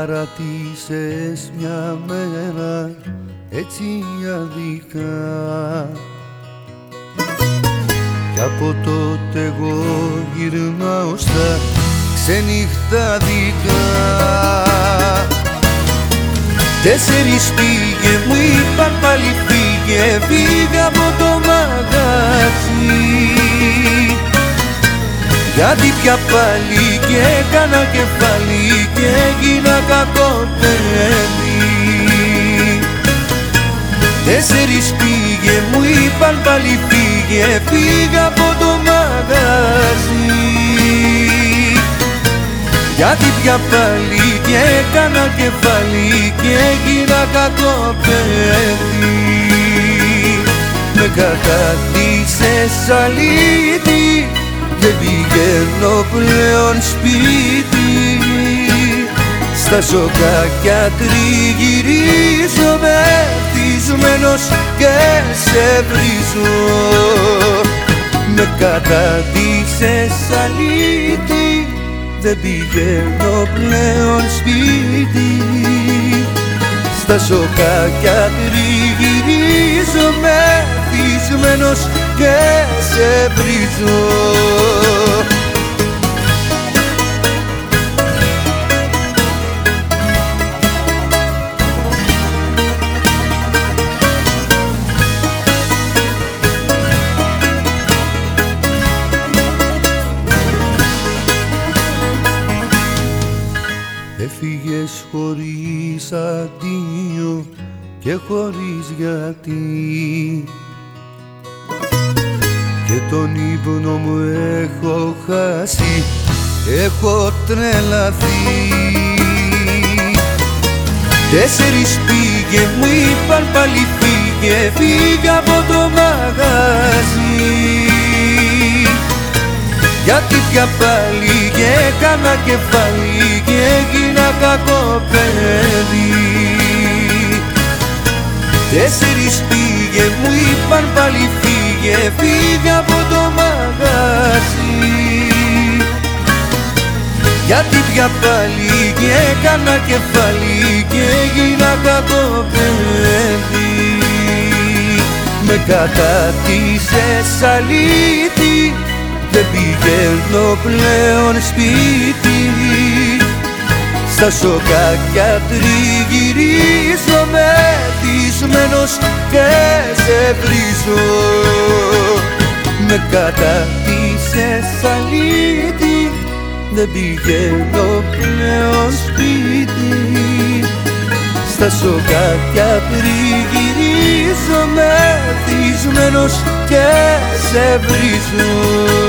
παρατήσες μια μέρα έτσι αδικά κι από τότε εγώ γυρνάω στα ξενυχτάδικα. 4 πήγε, μου είπαν πάλι φύγε, φύγε από το μαγαζί, γιατί πια πάλι και έκανα κεφάλι και έγινα κακό παιδί. 4 πήγε, μου είπαν πάλι φύγε, φύγε από το μαγαζί, γιατί πια πάλι και έκανα κεφάλι και έγινα κακό παιδί. Με κατάτησες αλήτη, δεν πηγαίνω πλέον σπίτι, στα σοκάκια τριγυρίζω μεθυσμένος και σε βρίζω. Με κατάτησες αλήτη, δεν πηγαίνω πλέον σπίτι, στα σοκάκια τριγυρίζω μεθυσμένος και σε βρίζω. Έφυγες χωρίς αντίο και χωρίς γιατί, και τον ύπνο μου έχω χάσει, έχω τρελαθεί. 4 πήγε, μου είπαν πάλι φύγε, φύγε από το μαγαζί, γιατί πια πάλι και έκανα κεφάλι και έγινα κακό παιδί. 4 πήγε, μου είπαν πάλι φύγε, φύγε από το μαγαζί, γιατί πια πάλι και έκανα κεφάλι και έγινα κακό παιδί. Με κατάτησες αλήτη, δεν πηγαίνω πλέον σπίτι, στα σοκάκια τριγυρίζω μεθυσμένος και σε βρίζω. Με κατάτησες αλήτη, δεν πηγαίνω πλέον σπίτι, στα σοκάκια τριγυρίζω μεθυσμένος και σε βρίζω.